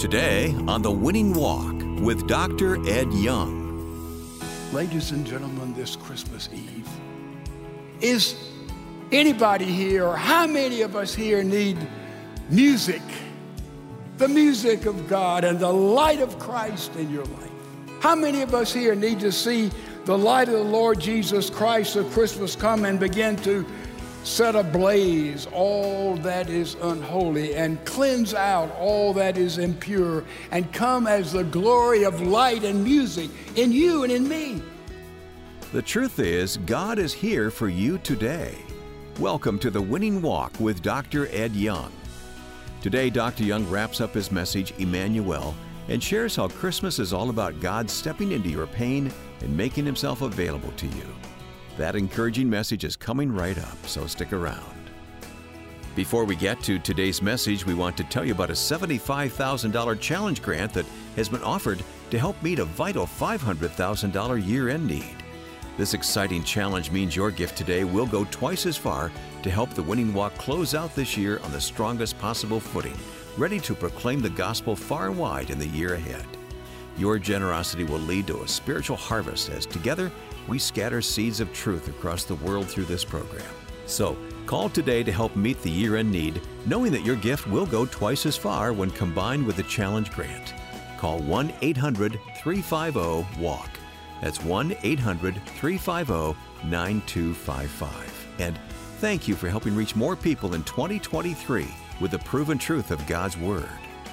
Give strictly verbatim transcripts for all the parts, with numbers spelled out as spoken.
Today on The Winning Walk with Doctor Ed Young. Ladies and gentlemen, this Christmas Eve, is anybody here, or how many of us here need music, the music of God and the light of Christ in your life? How many of us here need to see the light of the Lord Jesus Christ of Christmas come and begin to set ablaze all that is unholy and cleanse out all that is impure and come as the glory of light and music in you and in me? The truth is, God is here for you today. Welcome to The Winning Walk with Doctor Ed Young. Today, Doctor Young wraps up his message, Emmanuel, and shares how Christmas is all about God stepping into your pain and making himself available to you. That encouraging message is coming right up, so stick around. Before we get to today's message, we want to tell you about a seventy-five thousand dollars challenge grant that has been offered to help meet a vital five hundred thousand dollars year-end need. This exciting challenge means your gift today will go twice as far to help the Winning Walk close out this year on the strongest possible footing, ready to proclaim the gospel far and wide in the year ahead. Your generosity will lead to a spiritual harvest as together we scatter seeds of truth across the world through this program. So, call today to help meet the year-end need, knowing that your gift will go twice as far when combined with the challenge grant. Call one eight hundred three five zero walk. That's one eight hundred three five zero nine two five five. And thank you for helping reach more people in twenty twenty-three with the proven truth of God's Word.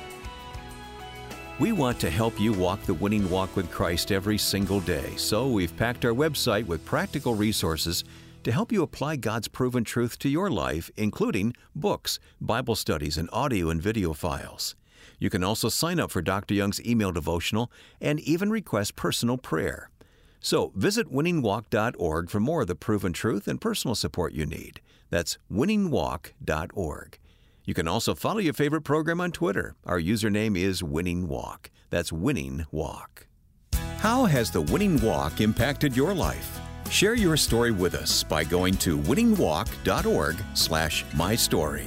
We want to help you walk the winning walk with Christ every single day, so we've packed our website with practical resources to help you apply God's proven truth to your life, including books, Bible studies, and audio and video files. You can also sign up for Doctor Young's email devotional and even request personal prayer. So visit winning walk dot org for more of the proven truth and personal support you need. That's winning walk dot org. You can also follow your favorite program on Twitter. Our username is Winning Walk. That's Winning Walk. How has the Winning Walk impacted your life? Share your story with us by going to winning walk dot org slash my story.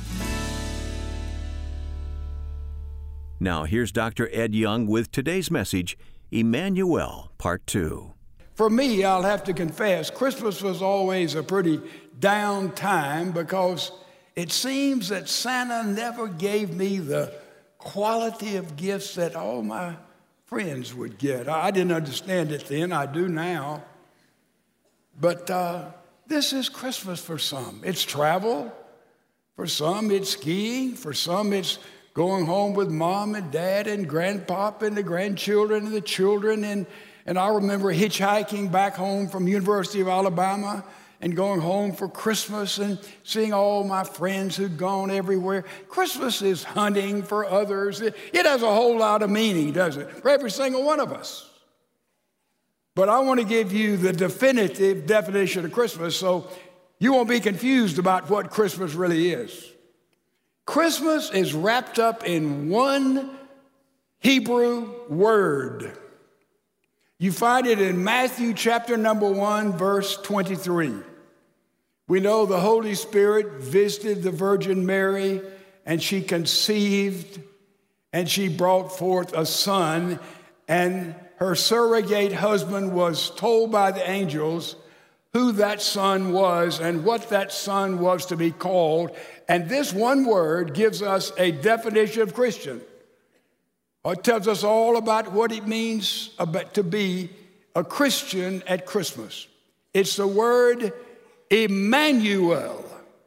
Now here's Doctor Ed Young with today's message, Emmanuel, Part two. For me, I'll have to confess, Christmas was always a pretty down time because it seems that Santa never gave me the quality of gifts that all my friends would get. I didn't understand it then. I do now. But uh, this is Christmas for some. It's travel. For some, it's skiing. For some, it's going home with mom and dad and grandpop and the grandchildren and the children. And, and I remember hitchhiking back home from University of Alabama and going home for Christmas and seeing all my friends who'd gone everywhere. Christmas is hunting for others. It, it has a whole lot of meaning, doesn't it, for every single one of us. But I want to give you the definitive definition of Christmas so you won't be confused about what Christmas really is. Christmas is wrapped up in one Hebrew word. You find it in Matthew chapter number one, verse twenty-three. We know the Holy Spirit visited the Virgin Mary, and she conceived, and she brought forth a son, and her surrogate husband was told by the angels who that son was and what that son was to be called. And this one word gives us a definition of Christian. It tells us all about what it means about to be a Christian at Christmas. It's the word Emmanuel.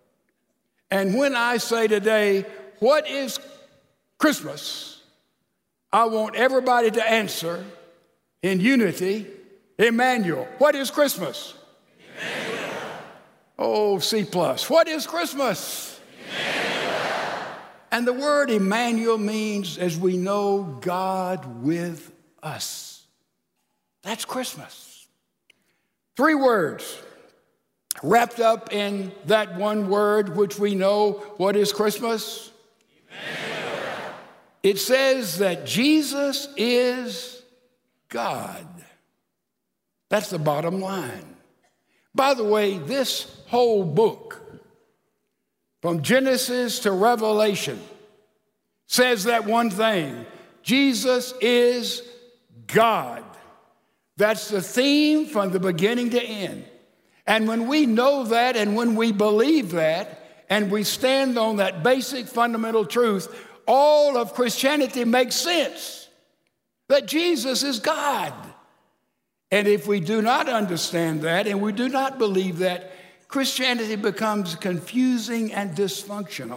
And when I say today, what is Christmas? I want everybody to answer in unity, Emmanuel. What is Christmas? Emmanuel. Oh, C plus. What is Christmas? Emmanuel. And the word Emmanuel means, as we know, God with us. That's Christmas. Three words wrapped up in that one word, which we know what is Christmas. Emmanuel. It says that Jesus is God. That's the bottom line. By the way, this whole book, from Genesis to Revelation, says that one thing: Jesus is God. That's the theme from the beginning to end. And when we know that and when we believe that and we stand on that basic fundamental truth, all of Christianity makes sense, that Jesus is God. And if we do not understand that and we do not believe that, Christianity becomes confusing and dysfunctional.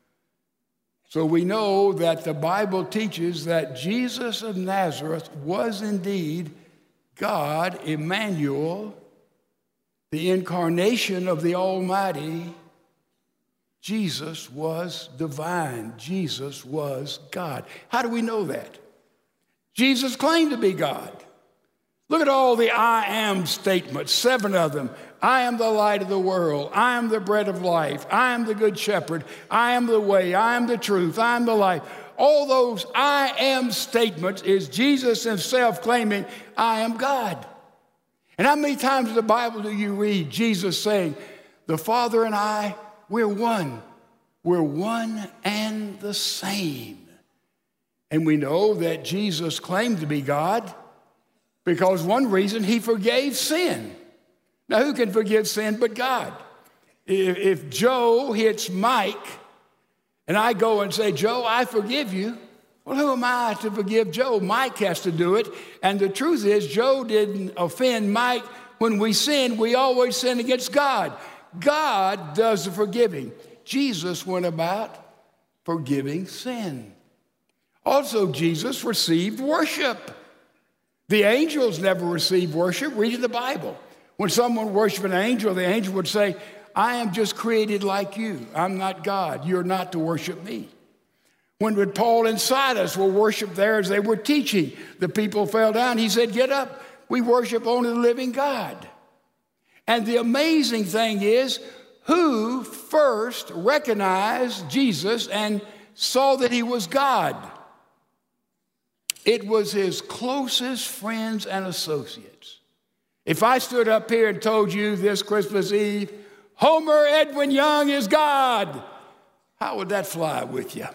So we know that the Bible teaches that Jesus of Nazareth was indeed God, Emmanuel, the incarnation of the Almighty. Jesus was divine. Jesus was God. How do we know that? Jesus claimed to be God. Look at all the I am statements, seven of them. I am the light of the world. I am the bread of life. I am the good shepherd. I am the way. I am the truth. I am the life. All those I am statements is Jesus himself claiming, I am God. And how many times in the Bible do you read Jesus saying, the Father and I, we're one. We're one and the same. And we know that Jesus claimed to be God because one reason, he forgave sin. Now, who can forgive sin but God? If, if Joe hits Mike and I go and say, Joe, I forgive you, well, who am I to forgive Joe? Mike has to do it. And the truth is, Joe didn't offend Mike. When we sin, we always sin against God. God does the forgiving. Jesus went about forgiving sin. Also, Jesus received worship. The angels never received worship. Read in the Bible. When someone worshiped an angel, the angel would say, I am just created like you. I'm not God. You're not to worship me. When Paul and Silas were worshiped there as they were teaching, the people fell down. He said, get up. We worship only the living God. And the amazing thing is, who first recognized Jesus and saw that he was God? It was his closest friends and associates. If I stood up here and told you this Christmas Eve, Homer Edwin Young is God, how would that fly with you?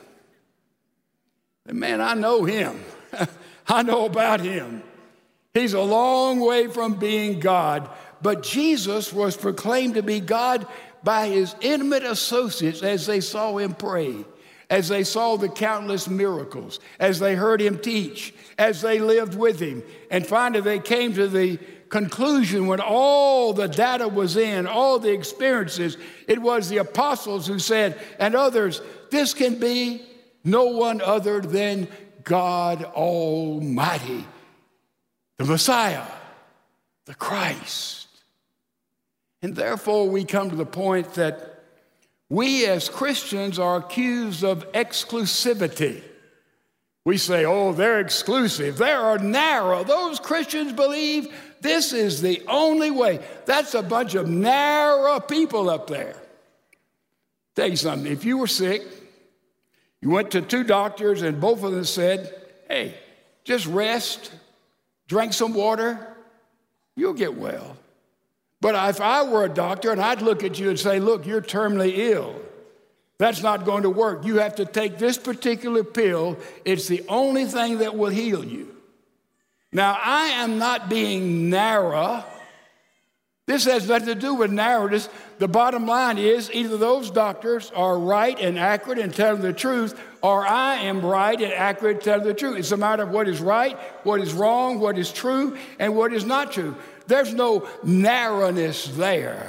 Man, I know him. I know about him. He's a long way from being God, but Jesus was proclaimed to be God by his intimate associates as they saw him pray, as they saw the countless miracles, as they heard him teach, as they lived with him. And finally, they came to the conclusion when all the data was in, all the experiences, it was the apostles who said, and others, this can be no one other than God Almighty, the Messiah, the Christ. And therefore, we come to the point that we as Christians are accused of exclusivity. We say, oh, they're exclusive. They are narrow. Those Christians believe this is the only way. That's a bunch of narrow people up there. Tell you something. If you were sick, you went to two doctors and both of them said, hey, just rest, drink some water, you'll get well. But if I were a doctor and I'd look at you and say, look, you're terminally ill, that's not going to work. You have to take this particular pill. It's the only thing that will heal you. Now, I am not being narrow. This has nothing to do with narrowness. The bottom line is either those doctors are right and accurate and telling the truth, or I am right and accurate and telling the truth. It's a matter of what is right, what is wrong, what is true, and what is not true. There's no narrowness there.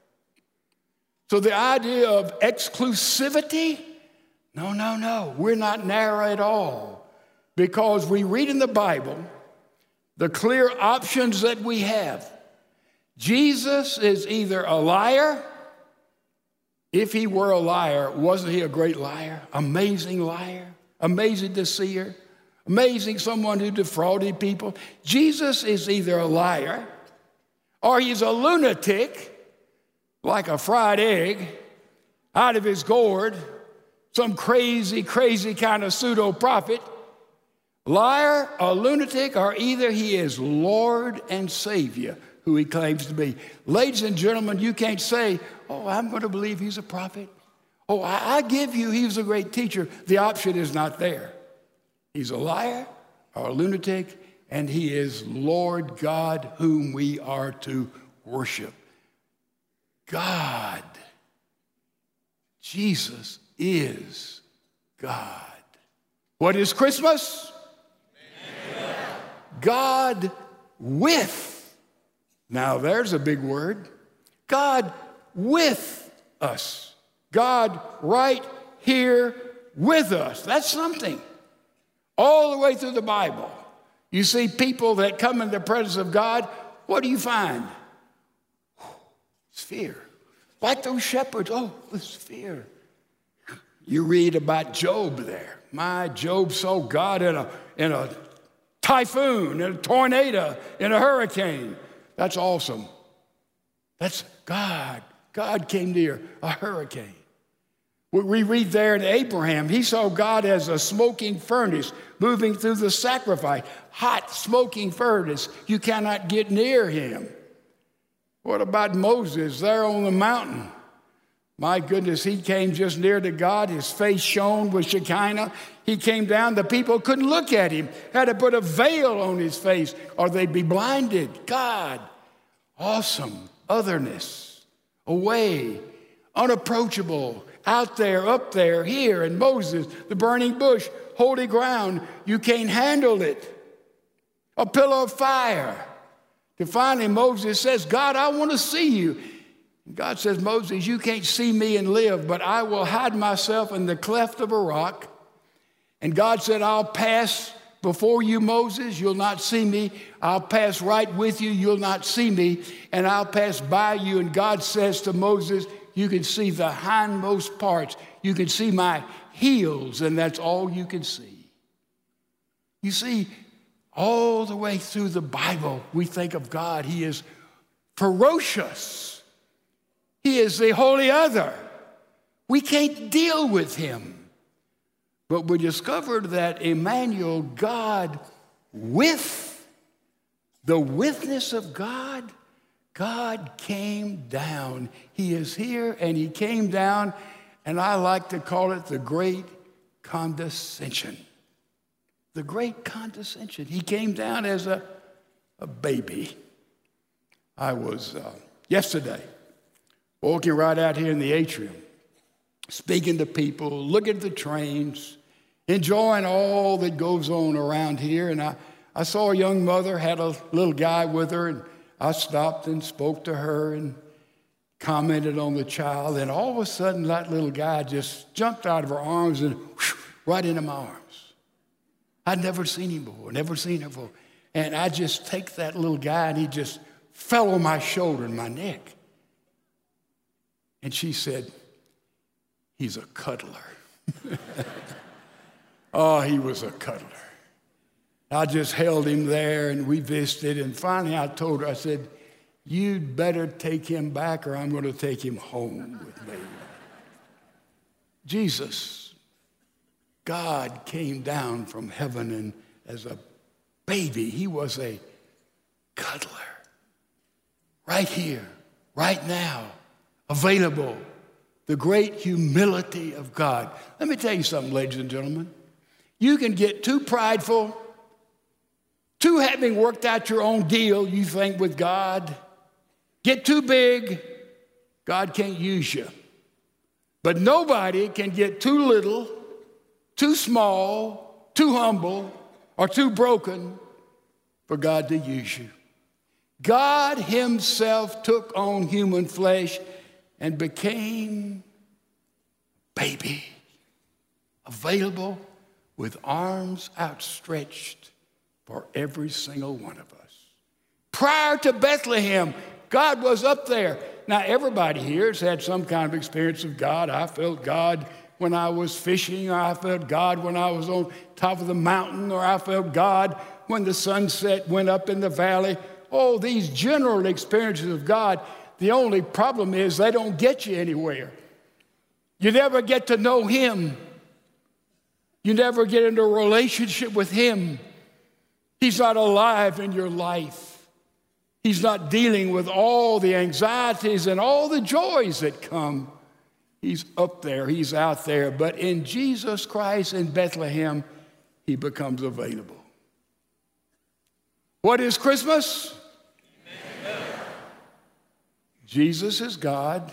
So the idea of exclusivity, no, no, no. We're not narrow at all, because we read in the Bible the clear options that we have. Jesus is either a liar. If he were a liar, wasn't he a great liar? Amazing liar, amazing deceiver, amazing someone who defrauded people. Jesus is either a liar or he's a lunatic, like a fried egg, out of his gourd, some crazy, crazy kind of pseudo-prophet. Liar, a lunatic, or either he is Lord and Savior, who he claims to be. Ladies and gentlemen, you can't say, oh, I'm going to believe he's a prophet. Oh, I, I give you, he was a great teacher. The option is not there. He's a liar or a lunatic, and he is Lord God whom we are to worship. God. Jesus is God. What is Christmas? Amen. God with. Now there's a big word. God with us. God right here with us. That's something. All the way through the Bible, you see people that come in the presence of God, what do you find? It's fear. Like those shepherds, oh, this fear. You read about Job there. My, Job saw God in a, in a typhoon, in a tornado, in a hurricane. That's awesome. That's God. God came near a hurricane. We read there in Abraham, he saw God as a smoking furnace moving through the sacrifice. Hot, smoking furnace. You cannot get near him. What about Moses there on the mountain? My goodness, he came just near to God. His face shone with Shekinah. He came down. The people couldn't look at him. Had to put a veil on his face or they'd be blinded. God, awesome, otherness, away, unapproachable, out there, up there, here, and Moses, the burning bush, holy ground. You can't handle it. A pillar of fire. And finally, Moses says, God, I want to see you. God says, Moses, you can't see me and live, but I will hide myself in the cleft of a rock. And God said, I'll pass before you, Moses. You'll not see me. I'll pass right with you. You'll not see me. And I'll pass by you. And God says to Moses, you can see the hindmost parts. You can see my heels, and that's all you can see. You see, all the way through the Bible, we think of God. He is ferocious. He is the holy other. We can't deal with him. But we discovered that Emmanuel, God with, the witness of God, God came down. He is here and he came down, and I like to call it the great condescension. The great condescension. He came down as a, a baby. I was uh, yesterday walking right out here in the atrium, speaking to people, looking at the trains, enjoying all that goes on around here. And I, I saw a young mother, had a little guy with her, and I stopped and spoke to her and commented on the child. And all of a sudden, that little guy just jumped out of her arms and whoosh, right into my arms. I'd never seen him before, never seen him before. And I just take that little guy, and he just fell on my shoulder and my neck. And she said, he's a cuddler. Oh, he was a cuddler. I just held him there, and we visited. And finally, I told her, I said, you'd better take him back, or I'm going to take him home with me. Jesus, God came down from heaven, and as a baby, he was a cuddler. Right here, right now, available. The great humility of God. Let me tell you something, ladies and gentlemen. You can get too prideful, too having worked out your own deal, you think, with God. Get too big, God can't use you. But nobody can get too little, too small, too humble, or too broken for God to use you. God himself took on human flesh and became baby, available with arms outstretched for every single one of us. Prior to Bethlehem, God was up there. Now, everybody here has had some kind of experience of God. I felt God when I was fishing, or I felt God when I was on top of the mountain, or I felt God when the sunset went up in the valley. Oh, these general experiences of God. The only problem is they don't get you anywhere. You never get to know him. You never get into a relationship with him. He's not alive in your life. He's not dealing with all the anxieties and all the joys that come. He's up there, he's out there. But in Jesus Christ in Bethlehem, he becomes available. What is Christmas? Amen. Jesus is God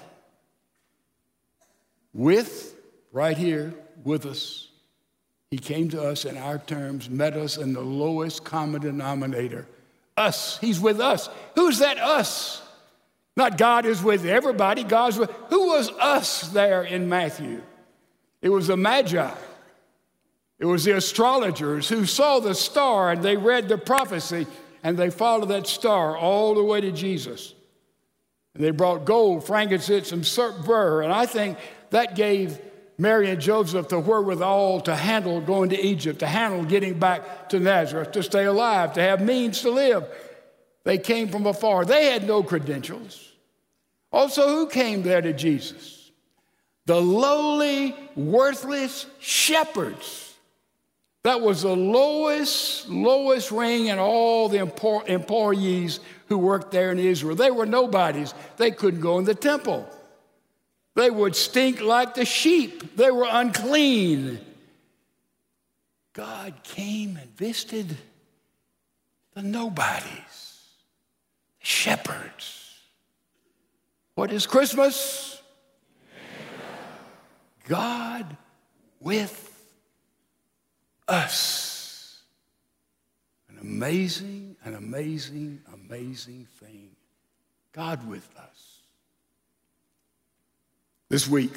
with, right here, with us. He came to us in our terms, met us in the lowest common denominator. Us. He's with us. Who's that us? Not God is with everybody. God's with. Who was us there in Matthew? It was the Magi. It was the astrologers who saw the star and they read the prophecy and they followed that star all the way to Jesus. And they brought gold, frankincense, and myrrh. And I think that gave Mary and Joseph the wherewithal to handle going to Egypt, to handle getting back to Nazareth, to stay alive, to have means to live. They came from afar. They had no credentials. Also, who came there to Jesus? The lowly, worthless shepherds. That was the lowest, lowest ring in all the employees who worked there in Israel. They were nobodies. They couldn't go in the temple. They would stink like the sheep. They were unclean. God came and visited the nobodies, the shepherds. What is Christmas? God with us. An amazing, an amazing, amazing thing. God with us. This week,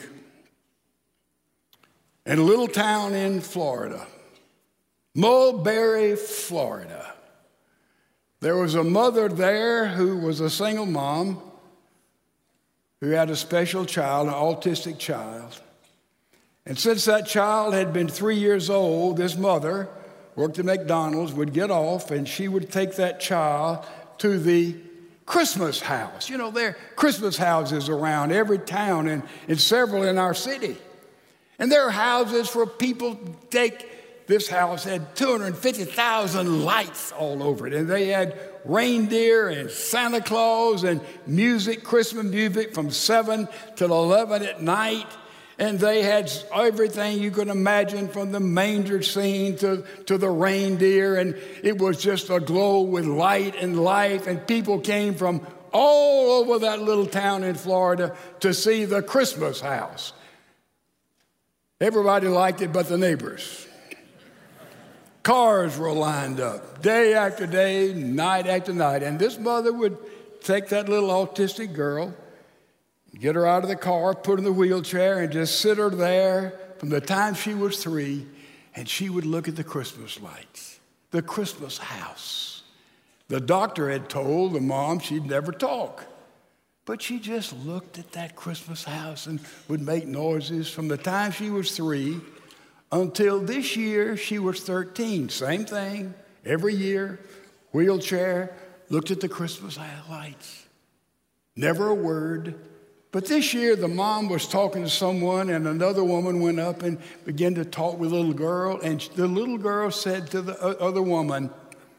in a little town in Florida, Mulberry, Florida, there was a mother there who was a single mom who had a special child, an autistic child. And since that child had been three years old, this mother worked at McDonald's, would get off, and she would take that child to the Christmas house. You know, there are Christmas houses around every town and, and several in our city. And there are houses for people to take. This house had two hundred fifty thousand lights all over it. And they had reindeer and Santa Claus and music, Christmas music from seven till eleven at night. And they had everything you could imagine, from the manger scene to, to the reindeer. And it was just aglow with light and life. And people came from all over that little town in Florida to see the Christmas house. Everybody liked it but the neighbors. Cars were lined up day after day, night after night. And this mother would take that little autistic girl, get her out of the car, put her in the wheelchair, and just sit her there from the time she was three, and she would look at the Christmas lights, the Christmas house. The doctor had told the mom she'd never talk, but she just looked at that Christmas house and would make noises from the time she was three until this year she was thirteen. Same thing, every year, wheelchair, looked at the Christmas lights. Never a word. But this year, the mom was talking to someone, and another woman went up and began to talk with a little girl. And the little girl said to the other woman,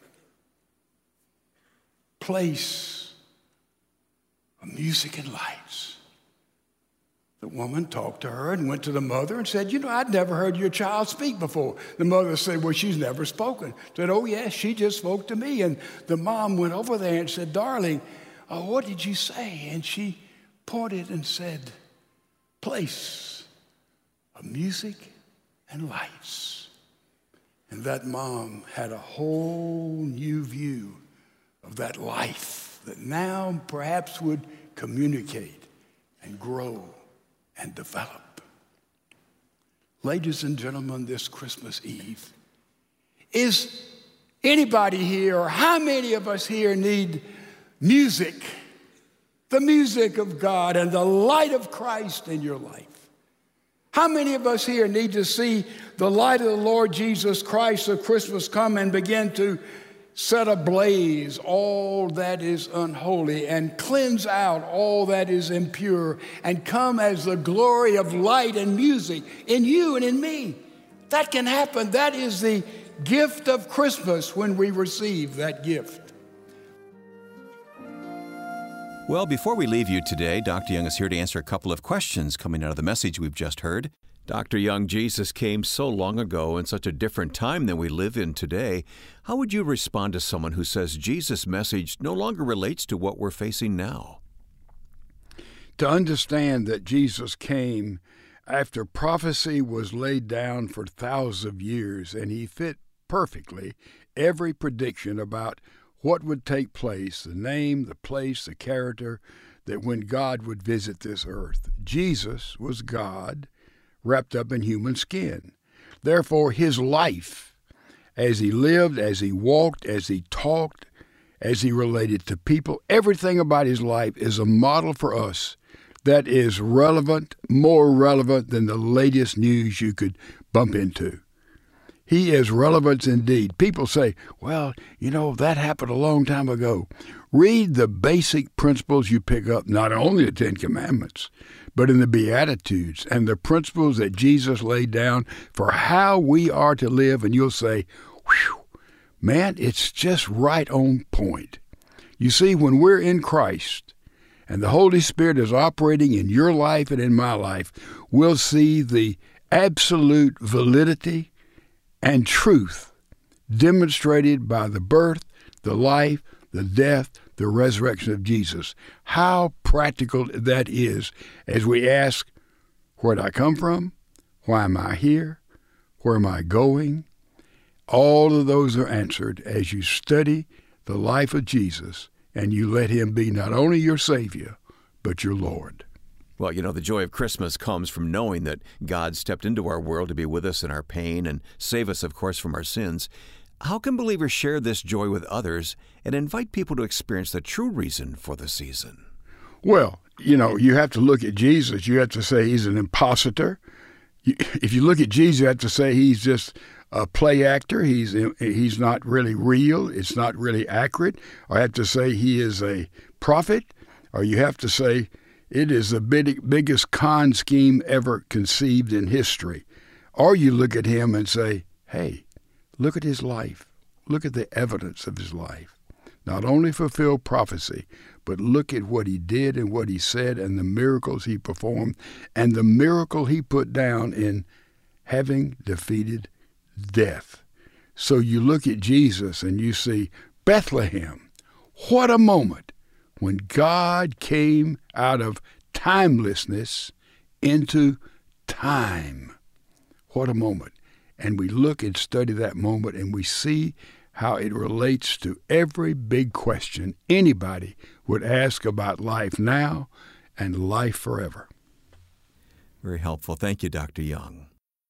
"Place of music and lights." The woman talked to her and went to the mother and said, "You know, I'd never heard your child speak before." The mother said, "Well, she's never spoken." Said, "Oh, yes, she just spoke to me." And the mom went over there and said, "Darling, uh, what did you say?" And she pointed and said, "Place of music and lights." And that mom had a whole new view of that life that now perhaps would communicate and grow and develop. Ladies and gentlemen, this Christmas Eve, is anybody here, or how many of us here need music? The music of God and the light of Christ in your life. How many of us here need to see the light of the Lord Jesus Christ of Christmas come and begin to set ablaze all that is unholy and cleanse out all that is impure and come as the glory of light and music in you and in me? That can happen. That is the gift of Christmas when we receive that gift. Well, before we leave you today, Doctor Young is here to answer a couple of questions coming out of the message we've just heard. Doctor Young, Jesus came so long ago in such a different time than we live in today. How would you respond to someone who says Jesus' message no longer relates to what we're facing now? To understand that Jesus came after prophecy was laid down for thousands of years, and he fit perfectly every prediction about what would take place, the name, the place, the character, that when God would visit this earth. Jesus was God wrapped up in human skin. Therefore, his life, as he lived, as he walked, as he talked, as he related to people, everything about his life is a model for us that is relevant, more relevant than the latest news you could bump into. He is relevant indeed. People say, well, you know, that happened a long time ago. Read the basic principles you pick up, not only the Ten Commandments, but in the Beatitudes and the principles that Jesus laid down for how we are to live, and you'll say, whew, man, it's just right on point. You see, when we're in Christ and the Holy Spirit is operating in your life and in my life, we'll see the absolute validity and truth demonstrated by the birth, the life, the death, the resurrection of Jesus. How practical that is as we ask, where did I come from? Why am I here? Where am I going? All of those are answered as you study the life of Jesus and you let him be not only your Savior, but your Lord. Well, you know, the joy of Christmas comes from knowing that God stepped into our world to be with us in our pain and save us, of course, from our sins. How can believers share this joy with others and invite people to experience the true reason for the season? Well, you know, you have to look at Jesus. You have to say he's an impositor. If you look at Jesus, you have to say he's just a play actor. He's he's not really real. It's not really accurate. Or I have to say he is a prophet. Or you have to say it is the big, biggest con scheme ever conceived in history. Or you look at him and say, hey, look at his life. Look at the evidence of his life. Not only fulfilled prophecy, but look at what he did and what he said and the miracles he performed and the miracle he put down in having defeated death. So you look at Jesus and you see Bethlehem. What a moment when God came out of timelessness into time. What a moment. And we look and study that moment and we see how it relates to every big question anybody would ask about life now and life forever. Very helpful. Thank you, Doctor Young.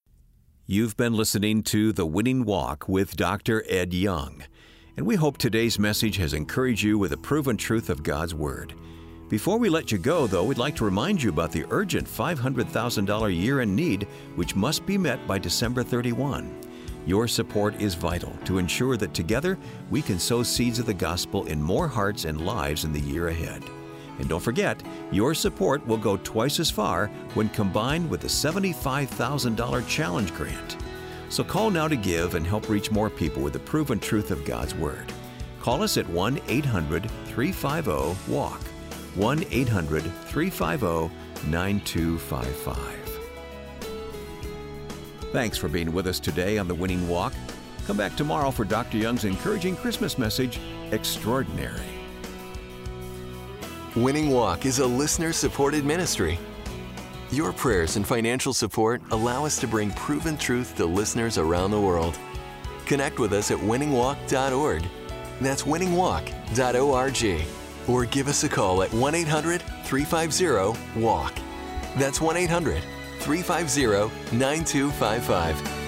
You've been listening to The Winning Walk with Doctor Ed Young, and we hope today's message has encouraged you with the proven truth of God's Word. Before we let you go, though, we'd like to remind you about the urgent five hundred thousand dollars year-end need, which must be met by December thirty-first. Your support is vital to ensure that together we can sow seeds of the gospel in more hearts and lives in the year ahead. And don't forget, your support will go twice as far when combined with the seventy-five thousand dollars challenge grant. So call now to give and help reach more people with the proven truth of God's Word. Call us at one eight hundred three five zero walk, one eight hundred three five zero nine two five five. Thanks for being with us today on The Winning Walk. Come back tomorrow for Doctor Young's encouraging Christmas message, Extraordinary. Winning Walk is a listener-supported ministry. Your prayers and financial support allow us to bring proven truth to listeners around the world. Connect with us at winning walk dot org. That's winning walk dot org. Or give us a call at one eight hundred three five zero walk. That's one eight hundred three five zero nine two five five.